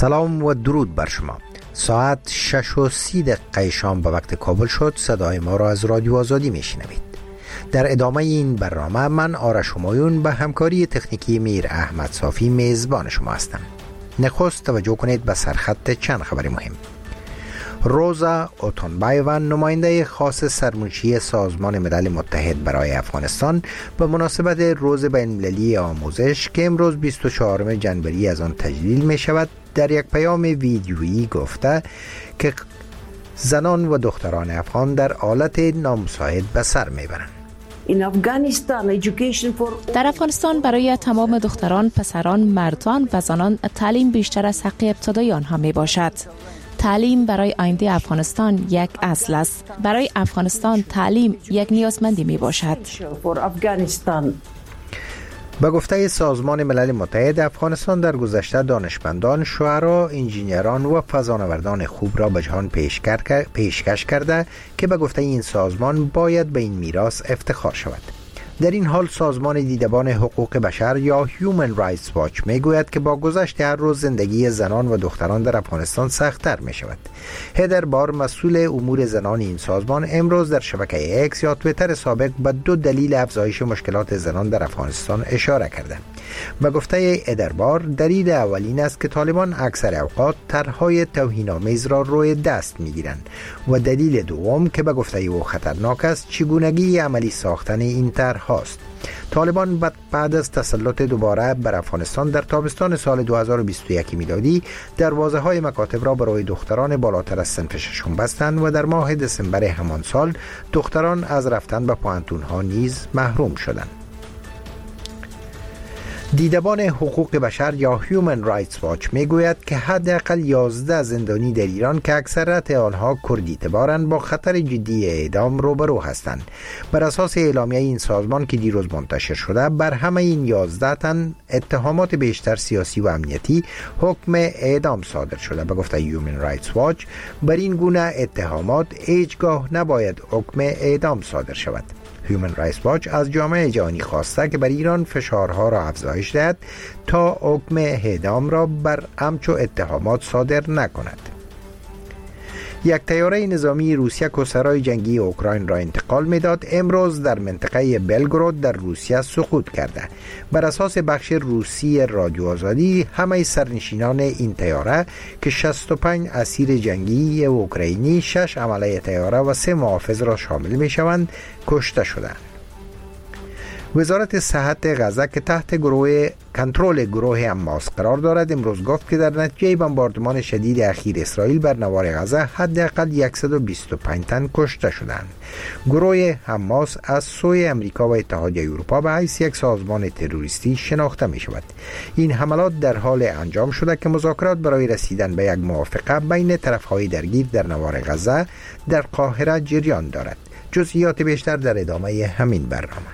سلام و درود بر شما. ساعت 6:30 شام به وقت کابل شد. صدای ما را از رادیو آزادی میشنوید. در ادامه این برنامه من آرش همایون به همکاری تکنیکی میر احمد صافی میزبان شما هستم. نخست توجه کنید به سرخط چند خبر مهم. روزا اوتونبایوان، نماینده خاص سرمنشی سازمان ملل متحد برای افغانستان، به مناسبت روز بین‌المللی آموزش که امروز 24 جنوری از آن تجلیل می شود، در یک پیام ویدیویی گفته که زنان و دختران افغان در حالت نامساعد به سر میبرند. در افغانستان برای تمام دختران، پسران، مردان و زنان تعلیم بیشتر از حق ابتدایی آنها می باشد. تعلیم برای آینده افغانستان یک اصل است. برای افغانستان تعلیم یک نیازمندی می باشد. به گفته سازمان ملل متحد، افغانستان در گذشته دانشمندان، شعرا، انجینران و فضانوردان خوب را به جهان پیشکش کرده که به گفته این سازمان باید به این میراث افتخار شود. در این حال سازمان دیدبان حقوق بشر یا Human Rights Watch می گوید که با گذشت هر روز زندگی زنان و دختران در افغانستان سخت‌تر می شود. هدر بار، مسئول امور زنان این سازمان، امروز در شبکه اکس یا توییتر سابق به 2 دلیل افزایش مشکلات زنان در افغانستان اشاره کرده. به گفته هدر بار، دلیل اولین است که طالبان اکثر اوقات طرح‌های توهین‌آمیز را روی دست می‌گیرند و دلیل دوم که به گفته او خطرناک است، چگونگی عملی ساختن این طرح هاست. طالبان بعد از تسلط دوباره بر افغانستان در تابستان سال 2021 میلادی دروازه‌های مکاتب را برای دختران بالاتر از صنف ششم بستند و در ماه دسامبر همان سال دختران از رفتن به پوهنتون‌ها نیز محروم شدند. دیدبان حقوق بشر یا Human Rights Watch میگوید که حداقل 11 زندانی در ایران که اکثریت آنها کردی تبارند با خطر جدی اعدام روبرو هستند. بر اساس اعلامیه این سازمان که دیروز منتشر شده، بر همه این 11 تن اتهامات بیشتر سیاسی و امنیتی حکم اعدام صادر شده. به گفته Human Rights Watch، بر این گونه اتهامات هیچگاه نباید حکم اعدام صادر شود. Human Rights Watch از جامعه جهانی خواسته که بر ایران فشارها را افزایش دهد تا حکم اعدام را بر همچو اتهامات صادر نکند. یک طیاره نظامی روسیه که سرای جنگی اوکراین را انتقال میداد، امروز در منطقه بلگراد در روسیه سقوط کرده. بر اساس بخش روسی رادیو آزادی، همه سرنشینان این طیاره که 65 اسیر جنگی اوکراینی، 6 عمله طیاره و 3 محافظ را شامل می شوند، کشته شدند. وزارت صحت غزه که تحت کنترل گروه حماس قرار دارد، امروز گفت که در نتیجه بمباردمان شدید اخیر اسرائیل بر نوار غزه حداقل 125 تن کشته شدند. گروه حماس از سوی امریکا و اتحادیه اروپا به حیث یک سازمان تروریستی شناخته می شود. این حملات در حال انجام شده که مذاکرات برای رسیدن به یک موافقه بین طرف‌های درگیر در نوار غزه در قاهره جریان دارد. جزئیات بیشتر در ادامه همین برنامه.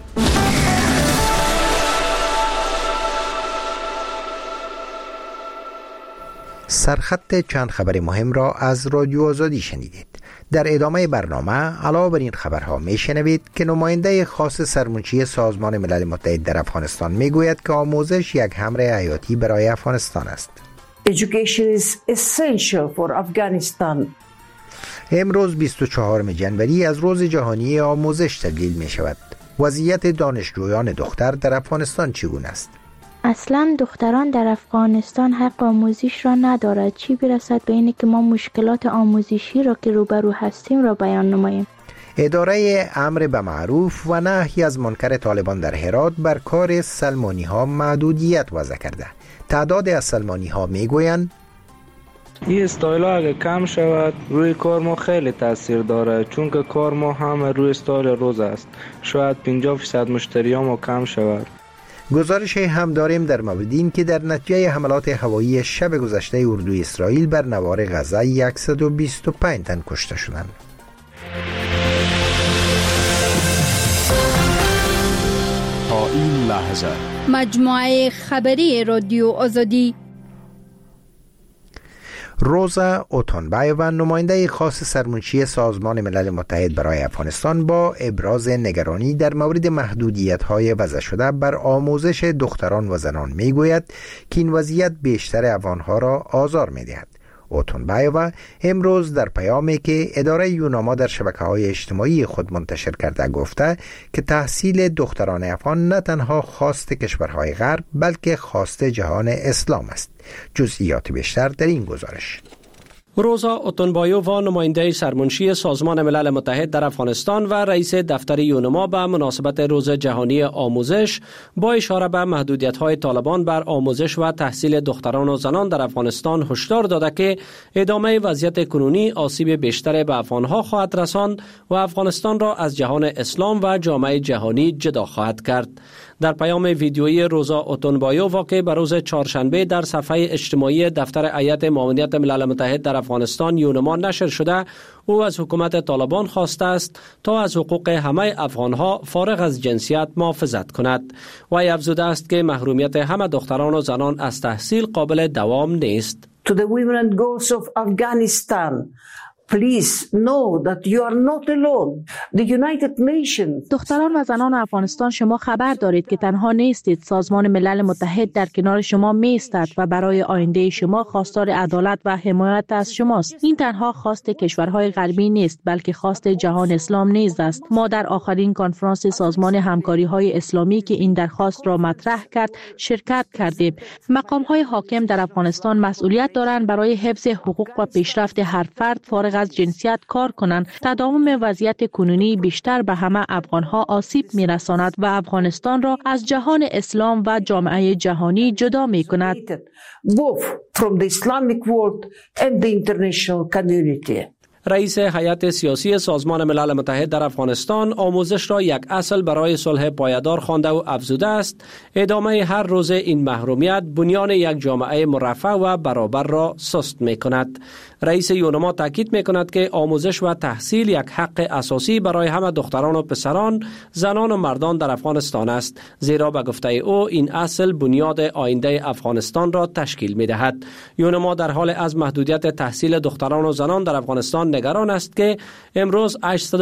سرخط چند خبر مهم را از رادیو آزادی شنیدید. در ادامه برنامه علاوه بر این خبرها میشنوید که نماینده خاص سرمنشی سازمان ملل متحد در افغانستان میگوید که آموزش یک امر حیاتی برای افغانستان است. Education is essential for Afghanistan. امروز 24 جنوری از روز جهانی آموزش تجلیل می شود. وضعیت دانشجویان دختر در افغانستان چگونه است؟ اصلا دختران در افغانستان حق آموزش را ندارد، چی برسد به اینه که ما مشکلات آموزشی را که روبرو هستیم را بیان نماییم. اداره امر به معروف و نهی از منکر طالبان در هرات بر کار سلمانی ها محدودیت وضع کرده. تعداد از سلمانی ها می گویند این استایل ها اگه کم شود روی کار ما خیلی تاثیر داره، چون که کار ما هم روی استایل روز است. شاید 50% مشتری ما کم شود. گزارش هم داریم در مورد این که در نتیجه حملات هوایی شب گذشته اردوی اسرائیل بر نوار غزه 125 تن کشته شدند. تا این لحظه مجموعه خبری رادیو آزادی. روزا اوتونبایووا نماینده خاص سرمنشی سازمان ملل متحد برای افغانستان با ابراز نگرانی در مورد محدودیت‌های وضع شده بر آموزش دختران و زنان میگوید که این وضعیت بیشتر افغان‌ها را آزار می‌دهد. اوتونبایووا امروز در پیامی که اداره یوناما در شبکه‌های اجتماعی خود منتشر کرده گفته که تحصیل دختران افغان نه تنها خواست کشورهای غرب بلکه خواست جهان اسلام است. جزئیات بیشتر در این گزارش. روزا اوتونبایووا نماینده سرمنشی سازمان ملل متحد در افغانستان و رئیس دفتر یونما به مناسبت روز جهانی آموزش با اشاره به محدودیت‌های طالبان بر آموزش و تحصیل دختران و زنان در افغانستان هشدار داده که ادامه وضعیت کنونی آسیب بیشتر به افغان‌ها خواهد رساند و افغانستان را از جهان اسلام و جامعه جهانی جدا خواهد کرد. در پیام ویدیویی روزا اوتونبایووا که به روز چهارشنبه در صفحه اجتماعی دفتر هیئت معاونت ملل متحد در افغانستان یونما نشر شده، او از حکومت طالبان خواسته است تا از حقوق همه افغانها فارغ از جنسیت محافظت کند. وی افزوده است که محرومیت همه دختران و زنان از تحصیل قابل دوام نیست. To the women and girls of Afghanistan, please know that you are not alone. The United Nations. دختران و زنان افغانستان، شما خبر دارید که تنها نیستید. سازمان ملل متحد در کنار شما می‌ایستد و برای آینده شما خواستار عدالت و حمایت از شماست. این تنها خواست کشورهای غربی نیست بلکه خواست جهان اسلام نیز است. ما در آخرین کنفرانس سازمان همکاری‌های اسلامی که این درخواست را مطرح کرد شرکت کردیم. مقام‌های حاکم در افغانستان مسئولیت دارند برای حفظ حقوق و پیشرفت هر فرد فارغ از جنسیت کار کنند. تداوم وضعیت کنونی بیشتر به همه افغانها آسیب می‌رساند و افغانستان را از جهان اسلام و جامعه جهانی جدا می‌کند. Both from the Islamic world and the international community. رئیس هیئت سیاسی سازمان ملل متحد در افغانستان آموزش را یک اصل برای صلح پایدار خوانده و افزوده است ادامه هر روز این محرومیت بنیان یک جامعه مرفه و برابر را سست می‌کند. رئیس یونما تاکید می‌کند که آموزش و تحصیل یک حق اساسی برای همه دختران و پسران، زنان و مردان در افغانستان است، زیرا به گفته او این اصل بنیاد آینده افغانستان را تشکیل می‌دهد. یونما در حال از محدودیت تحصیل دختران و زنان در افغانستان نگران است که امروز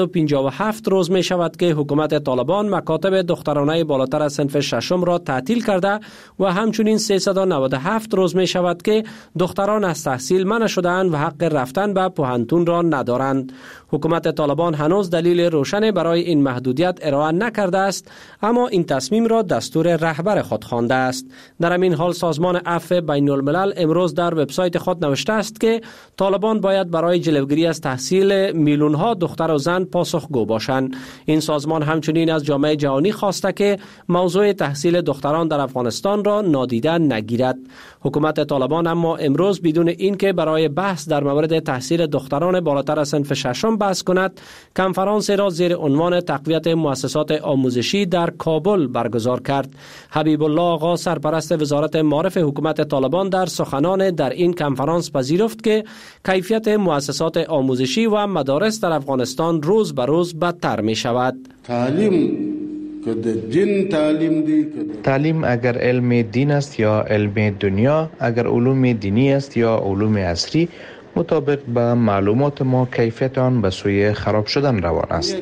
857 روز می شود که حکومت طالبان مکاتب دخترانه بالاتر از صنف ششم را تعطیل کرده و همچنین 397 روز می شود که دختران از تحصیل منع شده‌اند و حق رفتن به پوهنتون را ندارند. حکومت طالبان هنوز دلیل روشن برای این محدودیت ارائه نکرده است، اما این تصمیم را دستور رهبر خود خوانده است. در همین حال سازمان عفو بین الملل امروز در وبسایت خود نوشته است که طالبان باید برای جلوگیری از تحصیل میلیون‌ها دختر و زن پاسخگو باشند. این سازمان همچنین از جامعه جهانی خواسته که موضوع تحصیل دختران در افغانستان را نادیده نگیرد. حکومت طالبان اما امروز بدون اینکه برای بحث در مورد تحصیل دختران بالاتر از صنف ششم بحث کند، کنفرانس را زیر عنوان تقویت مؤسسات آموزشی در کابل برگزار کرد. حبیب الله آقا سرپرست وزارت معارف حکومت طالبان در سخنان در این کنفرانس پذیرفت که کیفیت مؤسسات آموزشی و مدارس در افغانستان روز به روز بدتر می شود. تعلیم اگر علم دین است یا علم دنیا، اگر علوم دینی است یا علوم عصری، مطابق به معلومات ما کیفیت آن به سوی خراب شدن روان است.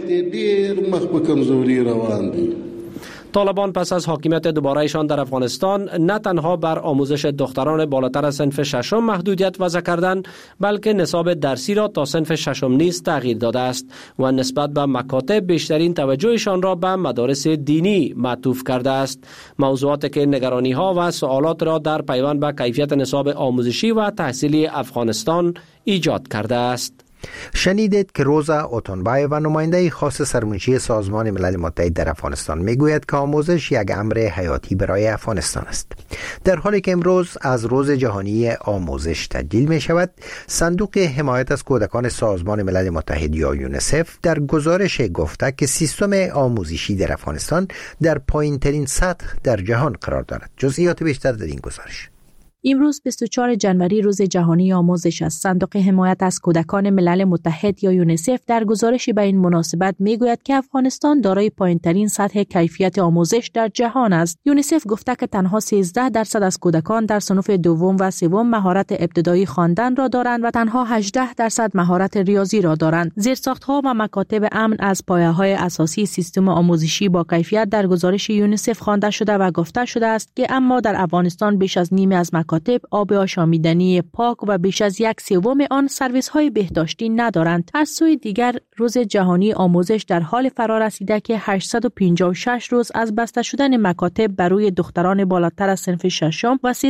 طالبان پس از حاکمیت دوباره‌شان در افغانستان نه تنها بر آموزش دختران بالاتر از صنف ششم محدودیت وضع کردند، بلکه نصاب درسی را تا صنف ششم نیز تغییر داده است و نسبت به مکاتب بیشترین توجهشان را به مدارس دینی معطوف کرده است. موضوعاتی که نگرانی‌ها و سوالات را در پیوند به کیفیت نصاب آموزشی و تحصیلی افغانستان ایجاد کرده است. شنیدید که روزا اوتونبایووا نماینده خاص سرمنشی سازمان ملل متحد در افغانستان میگوید که آموزش یک امر حیاتی برای افغانستان است. در حالی که امروز از روز جهانی آموزش تجلیل می شود، صندوق حمایت از کودکان سازمان ملل متحد یا یونیسف در گزارش گفته که سیستم آموزشی در افغانستان در پایین‌ترین سطح در جهان قرار دارد. جزئیات بیشتر در این گزارش. امروز 24 جنوری روز جهانی آموزش است. صندوق حمایت از کودکان ملل متحد یا یونیسف در گزارشی به این مناسبت میگوید که افغانستان دارای پایین‌ترین سطح کیفیت آموزش در جهان است. یونیسف گفته که تنها 13% از کودکان در صنف دوم و سوم مهارت ابتدایی خواندن را دارند و تنها 18% مهارت ریاضی را دارند. زیرساخت‌ها و مکاتب امن از پایه‌های اساسی سیستم آموزشی با کیفیت در گزارش یونیسف خوانده شده و گفته شده است که اما در افغانستان بیش از نیمی از مکاتب آب آشامیدنی پاک و بیش از 1/3 آن سرویس‌های بهداشتی ندارند. از سوی دیگر روز جهانی آموزش در حال فرا رسیده که 856 روز از بسته شدن مکاتب برای دختران بالاتر از صنف ششم و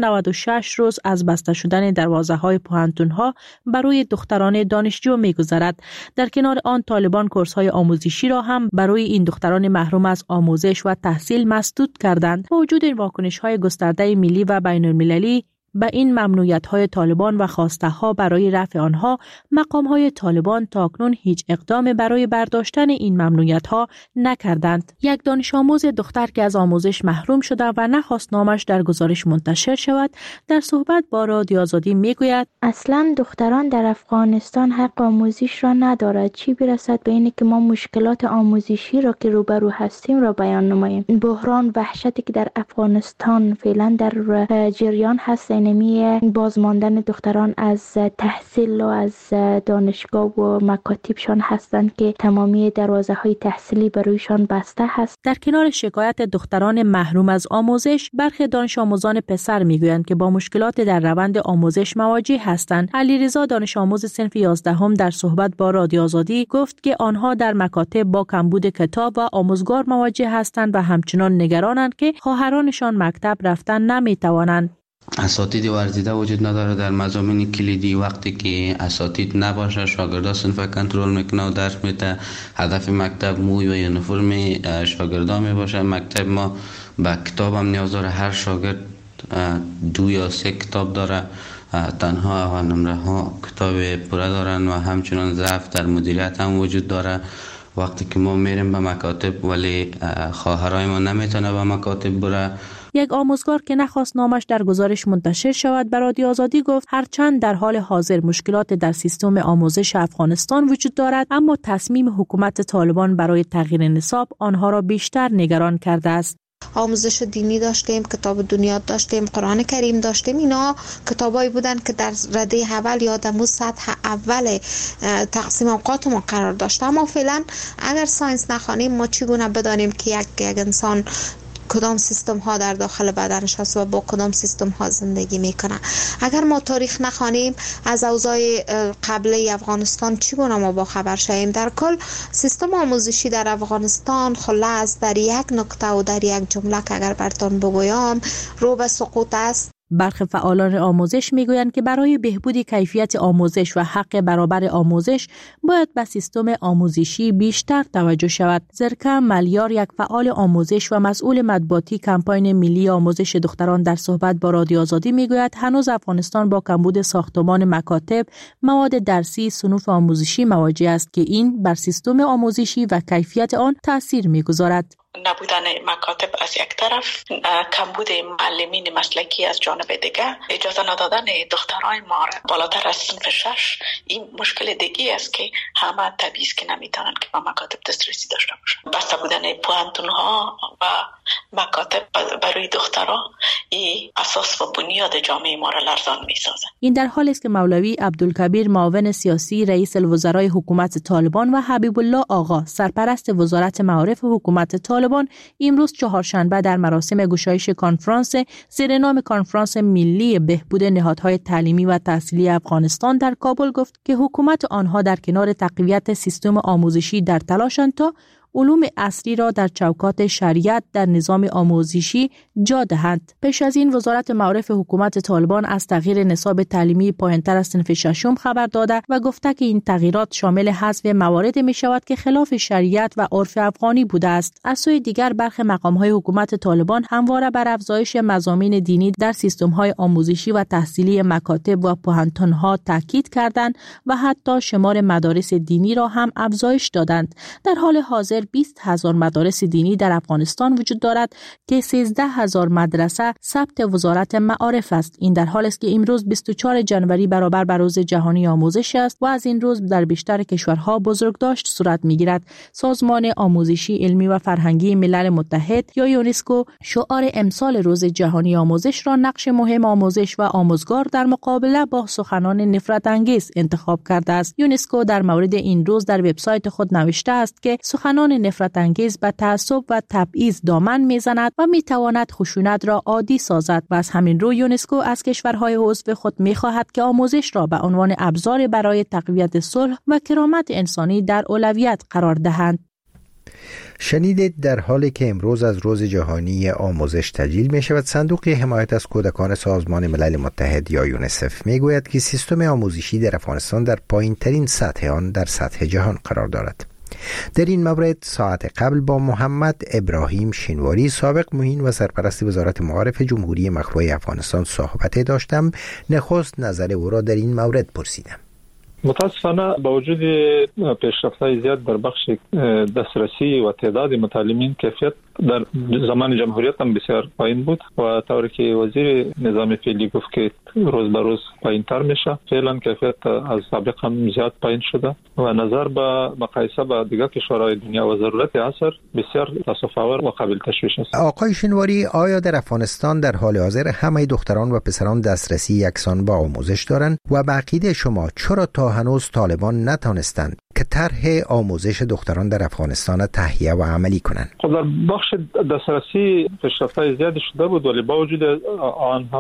396 روز از بسته شدن دروازه‌های پوهنتون‌ها برای دختران دانشجو می‌گذرد. در کنار آن طالبان کورس‌های آموزشی را هم برای این دختران محروم از آموزش و تحصیل مسدود کردند. با وجود واکنش‌های گسترده ملی و بین‌المللی به این ممنوعیت‌های طالبان و خواسته‌ها برای رفع آنها، مقام‌های طالبان تاکنون هیچ اقدام برای برداشتن این ممنوعیت‌ها نکردند. یک دانش آموز دختر که از آموزش محروم شده و نخواست نامش در گزارش منتشر شود، در صحبت با رادیو آزادی میگوید: اصلاً دختران در افغانستان حق آموزش را ندارد، چی برسد به اینکه ما مشکلات آموزشی را که روبرو هستیم را بیان نماییم. بحران وحشتی که در افغانستان فعلا در جریان هست، نمی بازماندن دختران از تحصیل و از دانشگاه و مکاتبشان هستند که تمامی دروازه‌های تحصیلی برویشان بسته هست. در کنار شکایت دختران محروم از آموزش، برخی دانش آموزان پسر میگویند که با مشکلات در روند آموزش مواجه هستند. علیرضا دانش آموز صنف 11 در صحبت با رادیو آزادی گفت که آنها در مکاتب با کمبود کتاب و آموزگار مواجه هستند و همچنان نگرانند که خواهرانشان مکتب رفتن نمیتوانند. اساتید ورزیده وجود نداره در مضامین کلیدی. وقتی که اساتید نباشه، شاگردا صنف کنترل میکنه و درس میده. هدف مکتب موی و یونیفرم شاگردا میباشه. مکتب ما به کتاب هم نیاز داره. هر شاگرد 2 یا 3 کتاب داره. تنها نمره ها کتاب پوره دارن و همچنان ضعف در مدیریت هم وجود داره. وقتی که ما میریم به مکاتب ولی خواهرای ما نمیتونه به مکاتب بره. یک آموزگار که نخواست نامش در گزارش منتشر شود به رادیو آزادی گفت هرچند در حال حاضر مشکلات در سیستم آموزش افغانستان وجود دارد، اما تصمیم حکومت طالبان برای تغییر نصاب آنها را بیشتر نگران کرده است. آموزش دینی داشتیم، کتاب دنیا داشتیم، قرآن کریم داشتیم. اینا کتابایی بودن که در رده اول یا در سطح اول تقسیم اوقات ما قرار داشت. اما فعلا اگر ساینس نخوانیم ما چگونه بدانیم که یک انسان کدام سیستم ها در داخل بدنش هست و با کدام سیستم ها زندگی میکنه؟ اگر ما تاریخ نخوانیم از اوضاع قبلی افغانستان چگونه ما با خبر شویم؟ در کل سیستم آموزشی در افغانستان خلاص در یک نکته و در یک جمله که اگر براتون بگویم رو به سقوط است. برخی فعالان آموزش میگویند که برای بهبود کیفیت آموزش و حق برابر آموزش باید به سیستم آموزشی بیشتر توجه شود. زرکه ملیار، یک فعال آموزش و مسئول مطبوعاتی کمپاین ملی آموزش دختران، در صحبت با رادیو آزادی میگوید هنوز افغانستان با کمبود ساختمان مکاتب، مواد درسی، صنوف آموزشی مواجه است که این بر سیستم آموزشی و کیفیت آن تاثیر میگذارد. نبودن مکاتب از یک طرف، کمبود معلمین مسلکی از جانب دیگه، اجازه ندادن دخترای ما بالاتر از صنف 6، این مشکل دیگه است که همه طبیعی است که نمیتونن که با مکاتب دسترسی داشته باشن. بسته بودن پوهنتون ها و مکاتب برای دخترها این اساس و بنیاد جامعه ما را لرزان میسازه. این در حالی است که مولوی عبدالکبیر، معاون سیاسی رئیس الوزرای حکومت طالبان، و حبیب الله آقا، سرپرست وزارت معارف حکومت طالبان، امروز چهارشنبه در مراسم گشایش کنفرانس زیر نام کنفرانس ملی بهبود نهادهای تعلیمی و تحصیلی افغانستان در کابل گفت که حکومت آنها در کنار تقویت سیستم آموزشی در تلاشند تا علوم عصری را در چوکات شریعت در نظام آموزشی جا دهند. پیش از این وزارت معارف حکومت طالبان از تغییر نصاب تعلیمی پایین‌تر از صنف 6 خبر داده و گفته که این تغییرات شامل حذف مواردی می شود که خلاف شریعت و عرف افغانی بوده است. از سوی دیگر برخی مقام‌های حکومت طالبان همواره بر افزایش مضامین دینی در سیستم‌های آموزشی و تحصیلی مکاتب و پوهنتون‌ها تاکید کردند و حتی شمار مدارس دینی را هم افزایش دادند. در حال حاضر 20,000 مدارس دینی در افغانستان وجود دارد که 13,000 مدرسه ثبت وزارت معارف است. این در حالی است که امروز 24 جنوری برابر با روز جهانی آموزش است و از این روز در بیشتر کشورها بزرگداشت صورت می‌گیرد. سازمان آموزشی، علمی و فرهنگی ملل متحد یا یونسکو شعار امسال روز جهانی آموزش را نقش مهم آموزش و آموزگار در مقابله با سخنان نفرت انگیز انتخاب کرده است. یونسکو در مورد این روز در وبسایت خود نوشته است که سخنان نفرت انگیز به تعصب و تبعیض دامن میزند و میتواند خشونت را عادی سازد و از همین رو یونسکو از کشورهای عضو خود میخواهد که آموزش را به عنوان ابزار برای تقویت صلح و کرامت انسانی در اولویت قرار دهند. شنیدید در حالی که امروز از روز جهانی آموزش تجلیل می شود، صندوق حمایت از کودکان سازمان ملل متحد یا یونیسف می گوید که سیستم آموزشی در افغانستان در پایین ترین سطح آن در سطح جهان قرار دارد. در این مورد ساعت قبل با محمد ابراهیم شینواری، سابق معین و سرپرست وزارت معارف جمهوری مخلوع افغانستان صحبت داشتم. نخست نظر او را در این مورد پرسیدم. متاسفانه با وجود پیشرفت‌های زیاد در بخش دسترسی و تعداد متعلمین، کیفیت در زمان جمهوریت هم بسیار پایین بود و طوری که وزیر نظام فعلی گفت که روز به روز پایین‌تر میشه، فعلا کیفیت از سابق هم زیاد پایین شده و نظر به مقایسه با دیگر کشورهای دنیا و ضرورت عصر بسیار تاسف‌آور و قابل تشویش است. آقای شینواری، آیا در افغانستان در حال حاضر همه دختران و پسران دسترسی یکسان با آموزش دارند و به عقیده شما چرا تا هنوز طالبان نتانستند که طرح آموزش دختران در افغانستان تهیه و عملی کنند؟ خب در بخش دسترسی پیشرفت‌های زیاد شده بود، ولی با وجود آن هم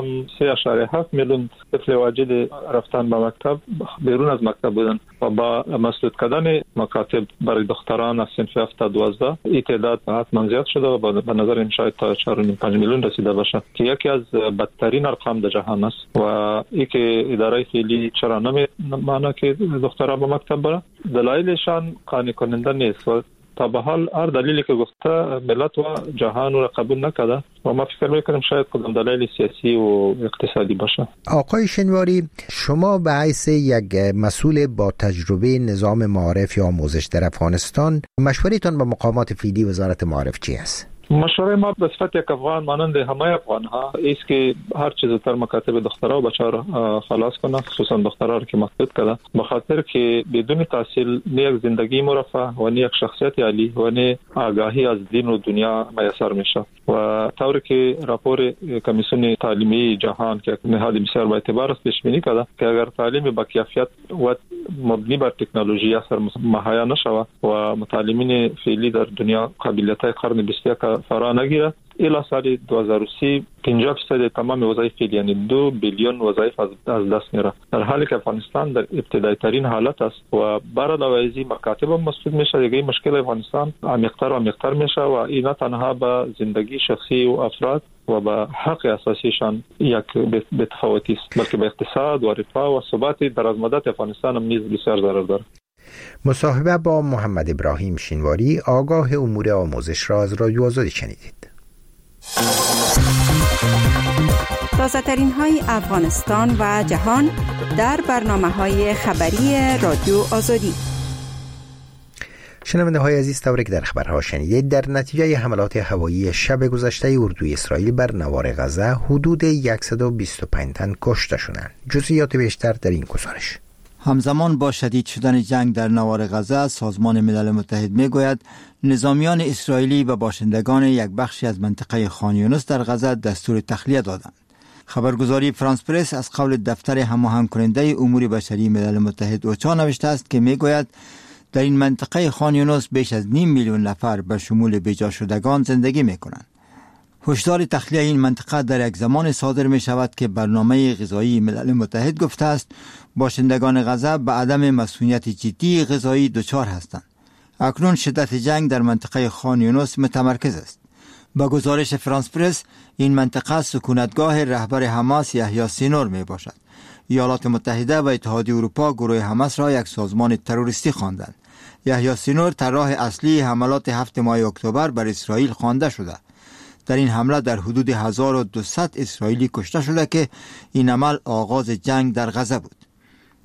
3.7 میلیون طفل واجد رفتن به مکتب بیرون از مکتب بودند و با مسدود کردن مکاتب برای دختران از صنف 7 تا 12 این تعداد حتما زیاد شده و به نظر این شاید تا 4.5 میلیون رسیده باشه که یکی از بدترین ارقام در جهان است. و این که اداره فعلی چرا نمی‌مانه که دختران به مکتب برن، دلایلشان قانع کننده نیست و تا به حال هر دلیلی که گفته ملت و جهان را قبول نکرده و ما فکر میکنم شاید کدام دلیل سیاسی و اقتصادی باشه. آقای شینواری، شما به حیث یک مسئول با تجربه نظام معارف یا آموزش در افغانستان، مشورتان با مقامات فعلی وزارت معارف چی است؟ مشوره ما به صفت یک افغان مانند همه افغان‌ها است که هر چیز زودتر مکاتب دخترها و بچه‌ها خلاص کنه، خصوصا دخترها که مسدود کرده، به خاطر که بدون تحصیل نه یک زندگی مرفه و نه یک شخصیت عالی و نه آگاهی از دین و دنیا میسر میشه. و طوری که راپور کمیسیون تعلیمی جهان که نهاد بسیار با اعتبار است پیش بینی کرده که اگر تعلیم با کیفیت و مبنی بر تکنولوژی اثر مهیا نشود و متعلمین فعلی در دنیا قابلیت‌های قرن 21 فرا نگیره، الی سال 2030 50% تمام وظایف فعلی یعنی 2 بیلیون وظایف از دست میره، در حالی که افغانستان در ابتدایی ترین حالت است و برای دوازی مکاتب مسدود میشه. دیگه مشکل افغانستان عمیق‌تر و عمیق‌تر میشه و این نه تنها به زندگی شخصی و افراد و به حق اساسیشان یک بی‌تفاوتی است، بلکه به اقتصاد و رفاه و ثبات درازمدت افغانستان هم نیز بسیار ضرر داره. مصاحبه با محمد ابراهیم شینواری، آگاه امور آموزش را از رادیو آزادی شنیدید. تازه ترین های افغانستان و جهان در برنامه های خبری رادیو آزادی. شنونده های عزیز، طوری که در خبرها شنیدید، در نتیجه حملات هوایی شب گذشته اردوی اسرائیل بر نوار غزه حدود 125 تن کشته شدند. جزئیات بیشتر در این گزارش. همزمان با شدید شدن جنگ در نوار غزه، سازمان ملل متحد میگوید نظامیان اسرائیلی و باشندگان یک بخشی از منطقه خان یونس در غزه دستور تخلیه دادند. خبرگزاری فرانس پرس از قول دفتر هماهنگ کننده امور بشری ملل متحد اوچا نوشته است که میگوید در این منطقه خان یونس بیش از 5 میلیون نفر به شمول بیجا شدگان زندگی میکنند. هشدار تخلیه این منطقه در یک زمان صادر می شود که برنامه غذایی ملل متحد گفته است باشندگان غزه به عدم مسئولیت جدی غذایی دچار هستند. اکنون شدت جنگ در منطقه خان یونس متمرکز است. با گزارش فرانس پرس، این منطقه سکونتگاه رهبر حماس یحیی سینور می باشد. ایالات متحده و اتحادیه اروپا گروه حماس را یک سازمان تروریستی خواندند. یحیی سینور طراح اصلی حملات 7 ماه اکتبر بر اسرائیل خوانده شده. در این حمله در حدود 1200 اسرائیلی کشته شده که این عمل آغاز جنگ در غزه بود.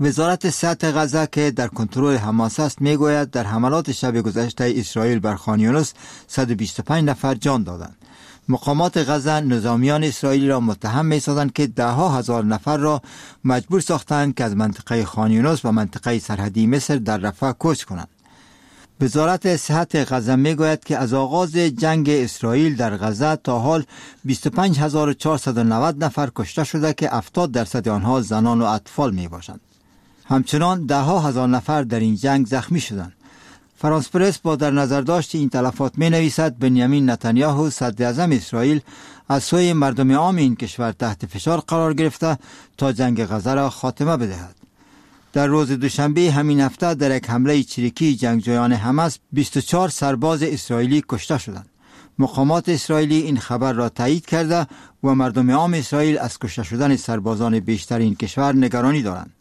وزارت صحت غزه که در کنترل حماس است میگوید در حملات شب گذشته اسرائیل بر خان یونس 125 نفر جان دادند. مقامات غزه نظامیان اسرائیلی را متهم می‌سازند که ده‌ها هزار نفر را مجبور ساختند که از منطقه خان یونس و منطقه سرحدی مصر در رفح کوچ کنند. وزارت صحت غزه میگوید که از آغاز جنگ اسرائیل در غزه تا حال 25490 نفر کشته شده که 70% آنها زنان و اطفال می باشند. همچنان ده‌ها هزار نفر در این جنگ زخمی شدند. فرانس پرس با در نظر داشت این تلفات می نویسد بنیامین نتانیاهو صدر اعظم اسرائیل از سوی مردم عام این کشور تحت فشار قرار گرفته تا جنگ غزه را خاتمه بدهد. در روز دوشنبه همین هفته در یک حمله چریکی جنگجویان حماس 24 سرباز اسرائیلی کشته شدند. مقامات اسرائیلی این خبر را تایید کرده و مردم عام اسرائیل از کشته شدن سربازان بیشتر این کشور نگرانی دارند.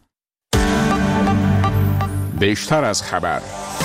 بیشتر از خبر.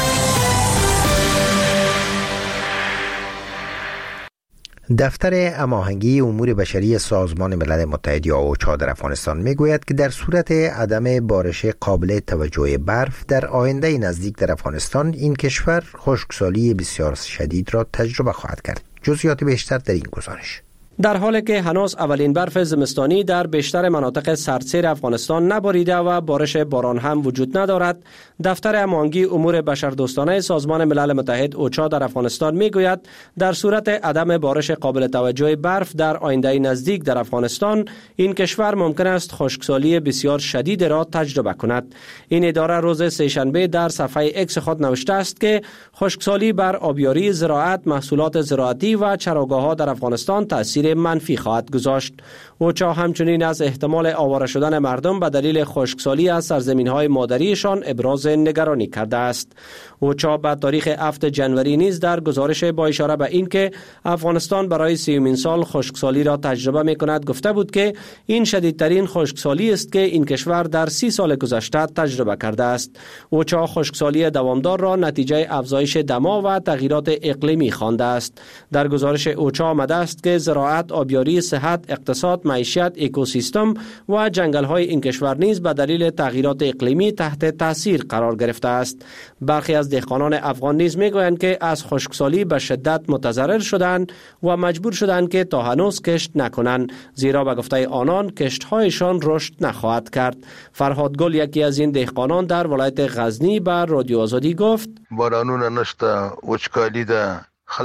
دفتر هماهنگی امور بشری سازمان ملل متحد یا اوچا در افغانستان میگوید که در صورت عدم بارش قابل توجه برف در آینده نزدیک در افغانستان این کشور خشکسالی بسیار شدید را تجربه خواهد کرد. جزئیات بیشتر در این گزارش. در حالی که هنوز اولین برف زمستانی در بیشتر مناطق سردسیر افغانستان نباریده و بارش باران هم وجود ندارد، دفتر هماهنگی امور بشردوستانه سازمان ملل متحد اوچا در افغانستان میگوید در صورت عدم بارش قابل توجه برف در آینده نزدیک در افغانستان این کشور ممکن است خشکسالی بسیار شدید را تجربه کند. این اداره روز سه‌شنبه در صفحه اکس خود نوشته است که خشکسالی بر آبیاری، زراعت، محصولات زراعتی و چراگاه‌ها در افغانستان تاثیر منفی خواهد گذاشت. اوچا همچنین از احتمال آواره شدن مردم به دلیل خشکسالی از سرزمین‌های مادریشان ابراز نگرانی کرده است. اوچا به تاریخ 7 جنوری نیز در گزارش با اشاره به اینکه افغانستان برای 30مین سال خشکسالی را تجربه می‌کند گفته بود که این شدیدترین خشکسالی است که این کشور در 30 سال گذشته تجربه کرده است. اوچا خشکسالی دوامدار را نتیجه افزایش دما و تغییرات اقلیمی خوانده است. در گزارش اوچا آمده است که زراعت، آبیاری، صحت، اقتصاد، معیشت، اکوسیستم و جنگل‌های این کشور نیز به دلیل تغییرات اقلیمی تحت تاثیر قرار گرفته است. برخی از دهقانان افغان نیز میگویند که از خشکسالی به شدت متضرر شدند و مجبور شدند که تا هنوز کشت نکنند، زیرا به گفته آنان کشت‌هایشان رشد نخواهد کرد. فرهاد گل یکی از این دهقانان در ولایت غزنی به رادیو آزادی گفت: بارانون نشته، وچکالی ده،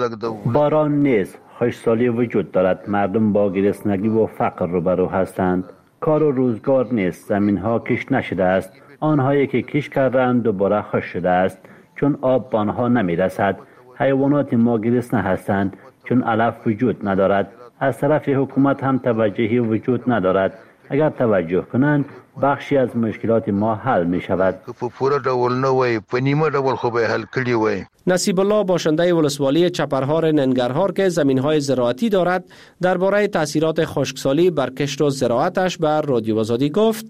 باران نیست، خشکسالی وجود دارد. مردم با گرسنگی و فقر روبرو هستند. کار و روزگار نیست. زمین ها کشت نشده است. آنهایی که کشت کردند دوباره خشک شده است چون آب به آنها نمی رسد. حیوانات ما گرسنه هستند چون علف وجود ندارد. از طرف حکومت هم توجهی وجود ندارد. اگر توجه کنند بخشی از مشکلات ما حل می شود. نصیب الله باشنده ولسوالی چپرهار ننگرهار که زمین‌های زراعتی دارد درباره تاثیرات خشکسالی بر کشت و زراعتش بر رادیو آزادی گفت: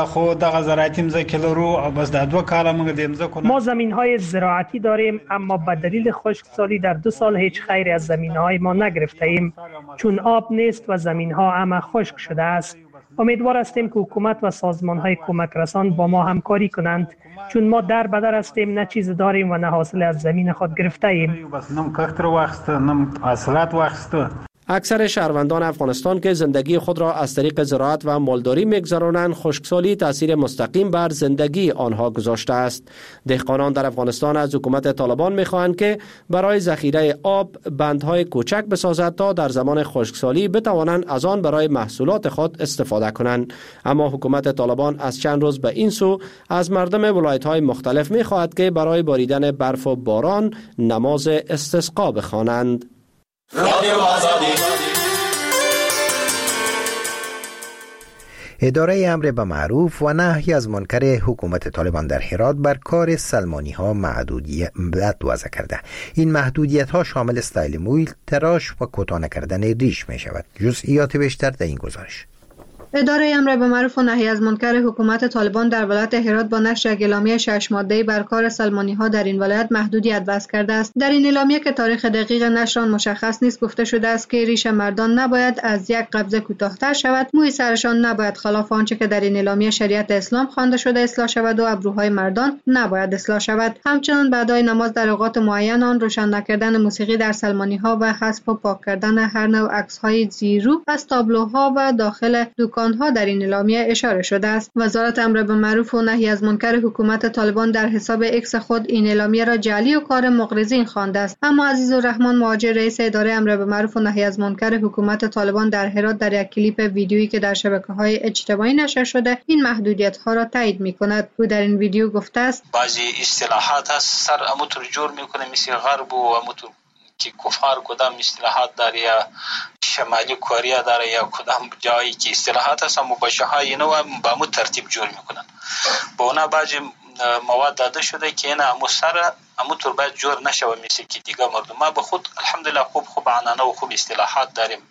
ما زمین‌های زراعتی داریم، اما به دلیل خشکسالی در 2 سال هیچ خیری از زمین‌های ما نگرفته ایم چون آب نیست و زمین‌ها همه خشک شده است. امیدوار هستیم که حکومت و سازمان‌های کمک رسان با ما همکاری کنند چون ما در بدر هستیم، نه چیز داریم و نه حاصل از زمین خود گرفته ایم. اکثر شهروندان افغانستان که زندگی خود را از طریق زراعت و مالداری می‌گذرانند، خشکسالی تاثیر مستقیم بر زندگی آنها گذاشته است. دهقانان در افغانستان از حکومت طالبان می‌خواهند که برای ذخیره آب بندهای کوچک بسازد تا در زمان خشکسالی بتوانند از آن برای محصولات خود استفاده کنند. اما حکومت طالبان از چند روز به این سو از مردم ولایت‌های مختلف می‌خواهد که برای باریدن برف و باران نماز استسقا بخوانند. اداره امر به معروف و نهی از منکر حکومت طالبان در هرات بر کار سلمانی ها محدودیت وضع کرده. این محدودیت ها شامل استایل موی، تراش و کوتاه کردن ریش می شود. جزئیات بیشتر در این گزارش. اداره امر به معروف و نهی از منکر حکومت طالبان در ولایت هرات با نشر اعلامیه 6 ماده‌ای بر کار سلمانی‌ها در این ولایت محدودیت وضع کرده است. در این اعلامیه که تاریخ دقیق نشر آن مشخص نیست گفته شده است که ریش مردان نباید از یک قبضه کوتاه‌تر شود، موی سرشان نباید خلاف آنچه که در این اعلامیه شریعت اسلام خوانده شده اصلاح شود و ابروهای مردان نباید اصلاح شود. همچنین بعد از نماز در اوقات معین آن روشن نکردن موسیقی در سلمانی‌ها و حذف و پاک کردن هر نوع عکس‌های زیرو از تابلوها و داخل دکان‌ها در این اعلامیه اشاره شده است. وزارت امر به معروف و نهی از منکر حکومت طالبان در حساب ایکس خود این اعلامیه را جعلی و کار مغرضین خوانده است. اما عزیزالرحمن مهاجر رئیس اداره امر به معروف و نهی از منکر حکومت طالبان در هرات در یک کلیپ ویدیویی که در شبکه‌های اجتماعی نشر شده این محدودیت‌ها را تایید می‌کند. او در این ویدیو گفته است: بعضی اصطلاحات هست سر اموتر جور می‌کنه مثل غرب و اموتر که کفار کدام اصطلاحات داره یا شمالی کره داره یا کدام جایی که اصطلاحات هست اما بچه‌های اینو با مو ترتیب جور میکنن. با اونا بعضی مواد داده شده که اینا اموتر باید جور نشه و مثل که دیگه مردم ما به خود الحمدلله خوب عنعنه و خوب اصطلاحات داریم.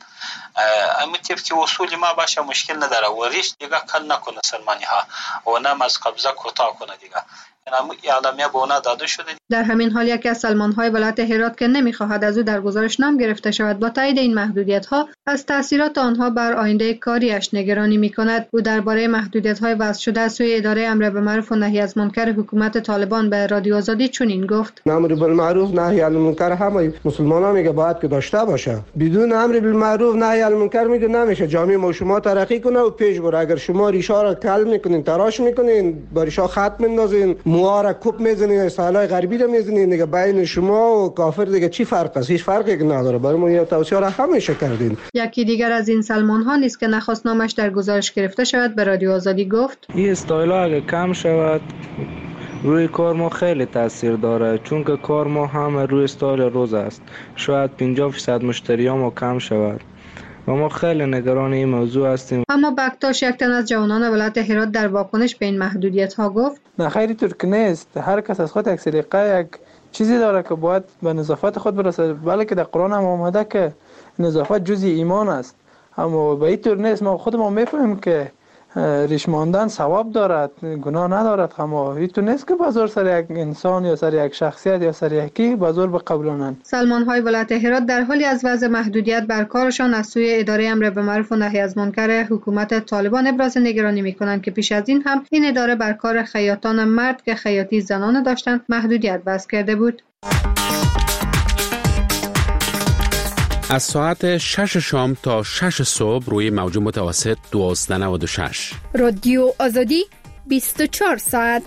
اما طبق اصول ما باشه مشکل نداره و ریش دیگه کل نکنه سلمانی ها و نم از قبضه کوتاه کنه دیگه. اعلامیه به اونا داده شده. در همین حال یکی از سلمان‌های ولایت هرات که نمی‌خواهد از او در گزارش نام گرفته شود با تایید این محدودیت‌ها از تاثیرات آنها بر آینده کاریش نگرانی می‌کند. او درباره محدودیت‌های وضع شده از سوی اداره امر به معروف و نهی از منکر حکومت طالبان به رادیو آزادی چنین گفت: امر بالمعروف نهی عن المنکر همه مسلمان‌ها میگه باید که داشته باشه. بدون امر بالمعروف نهی عن المنکر میگه نمیشه جامعه ما شما ترقی کنه و پیش بره. اگر شما ریشا را کل می‌کنین تراش می‌کنین با ریشا خط می‌اندازین موها کوب میزنین استایلای غربی رو میزنین دیگه بین شما و کافر دیگه چی فرق است؟ هیچ فرقی نداره. برای ما یه توصیه را همیشه کردین. یکی دیگر از این سلمان ها نیست که نخواست نامش در گزارش گرفته شود به رادیو آزادی گفت: این استایلا اگه کم شود روی کار ما خیلی تاثیر داره چون که کار ما هم روی استایل روز است. شاید 50% مشتریامو کم شود و ما خیلی نگران این موضوع هستیم. اما بکتاش یک تن از جوانان ولایت هرات در واکنش به این محدودیت ها گفت: نه خیلی طور نیست. هر کس از خود یک سلیقه یک چیزی داره که باید به نظافت خود برسه. بلکه در قرآن هم آمده که نظافت جزء ایمان است. اما به این طور نیست. ما خودمون میفهمیم که ریش ماندن ثواب دارد، گناه ندارد. اما این طور نیست که بازار سر یک انسان یا سر یک شخصیت یا سر یکی بازار بقبولانند. سلمان‌های ولایت هرات در حالی از وضع محدودیت بر کارشان از سوی اداره امر به معروف و نهی از منکر حکومت طالبان ابراز نگرانی می‌کنند که پیش از این هم این اداره بر کار خیاطان مرد که خیاطی زنانه داشتند محدودیت وضع کرده بود. از ساعت 6 شام تا 6 صبح روی موج متوسط 1296 رادیو آزادی 24 ساعت.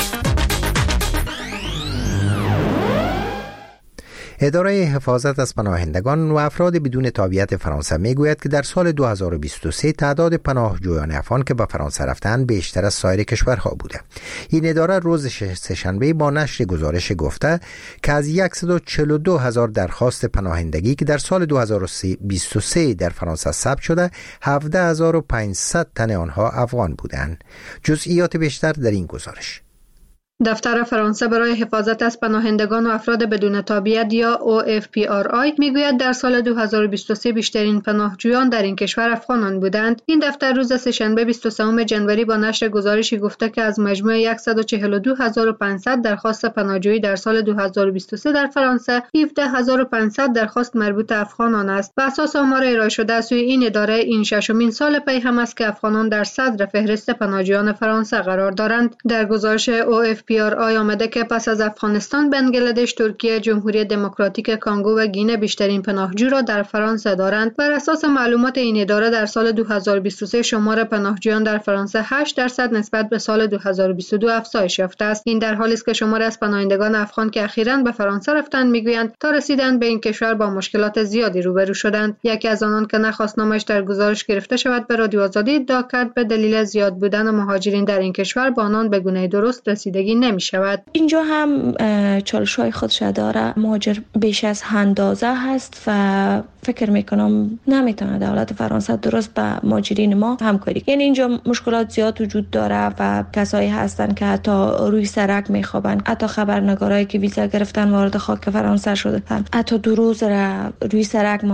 اداره حفاظت از پناهندگان و افراد بدون تابعیت فرانسه میگوید که در سال 2023 تعداد پناهجویان افغان که به فرانسه رفتند بیشتر از سایر کشورها بوده. این اداره روز سه‌شنبه با نشر گزارش گفته که از 142,000 درخواست پناهندگی که در سال 2023 در فرانسه ثبت شده 17,500 تن آنها افغان بودند. جزئیات بیشتر در این گزارش. دفتر فرانسه برای حفاظت از پناهندگان و افراد بدون تابعیت یا OFPRI میگوید در سال 2023 بیشترین پناهجویان در این کشور افغانان بودند. این دفتر روز سه‌شنبه 23 جنوری با نشر گزارشی گفته که از مجموع 142,500 درخواست پناهجویی در سال 2023 در فرانسه 17,500 درخواست مربوط افغانان است. بر اساس آمار ارائه شده از سوی این اداره این ششمین سال پی هم است که افغانان در صدر فهرست پناهجویان فرانسه قرار دارند. در گزارش OFPRI آمده که پس از افغانستان، بنگلادش، ترکیه، جمهوری دموکراتیک کانگو و گینه بیشترین پناهجو را در فرانسه دارند. بر اساس معلومات این اداره در سال 2023 شمار پناهجویان در فرانسه 8% نسبت به سال 2022 افزایش یافته است. این در حالی است که شمار از پناهندگان افغان که اخیراً به فرانسه رفتند میگویند تا رسیدن به این کشور با مشکلات زیادی روبرو شدند. یکی از آنان که نخواست نامش در گزارش گرفته شود به رادیو آزادی ادعا کرد به دلیل زیاد بودن مهاجرین در این کشور با آنان به گونه درست رسیدگی نمی شود. اینجا هم چالش‌های خودش داره. مهاجر بیش از اندازه هست و فکر میکنم نمیتونه دولت فرانسه درست به مهاجرین ما همکاری. یعنی اینجا مشکلات زیاد وجود داره و کسایی هستن که حتی روی سرک میخوابن، حتی خبرنگارایی که ویزا گرفتن وارد خاک فرانسه شدن، حتی 2 روز روی سرک ماندن.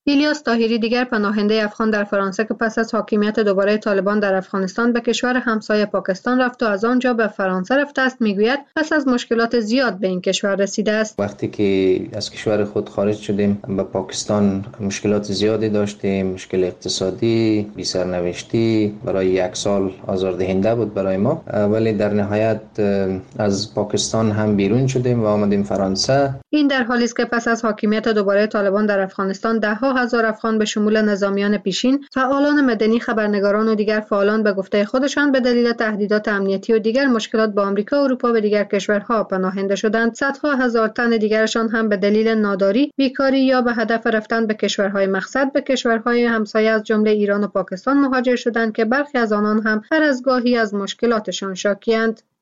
ایلیاس طاهری دیگر پناهنده افغان در فرانسه که پس از حاکمیت دوباره طالبان در افغانستان به کشور همسایه پاکستان رفت و از آنجا به فرانسه رفته است میگوید پس از مشکلات زیاد به این کشور رسیده است. وقتی که از کشور خود خارج شدیم به پاکستان مشکلات زیادی داشتیم، مشکل اقتصادی، بی سرنوشتی، برای 1 سال آزاردهنده بود برای ما، ولی در نهایت از پاکستان هم بیرون شدیم و آمدیم فرانسه. این در حالی است که پس از حاکمیت دوباره طالبان در افغانستان ده‌ها هزار افغان به شمول نظامیان پیشین، فعالان مدنی، خبرنگاران و دیگر فعالان به گفته خودشان به دلیل تهدیدات امنیتی و دیگر مشکلات با آمریکا و اروپا به دیگر کشورها پناهنده شدند. صدها هزار تن دیگرشان هم به دلیل ناداری، بیکاری یا به هدف رفتن به کشورهای مقصد به کشورهای همسایه از جمله ایران و پاکستان مهاجر شدند که برخی از آنان هم هر از گاهی از مشکلاتشان شاکی‌اند.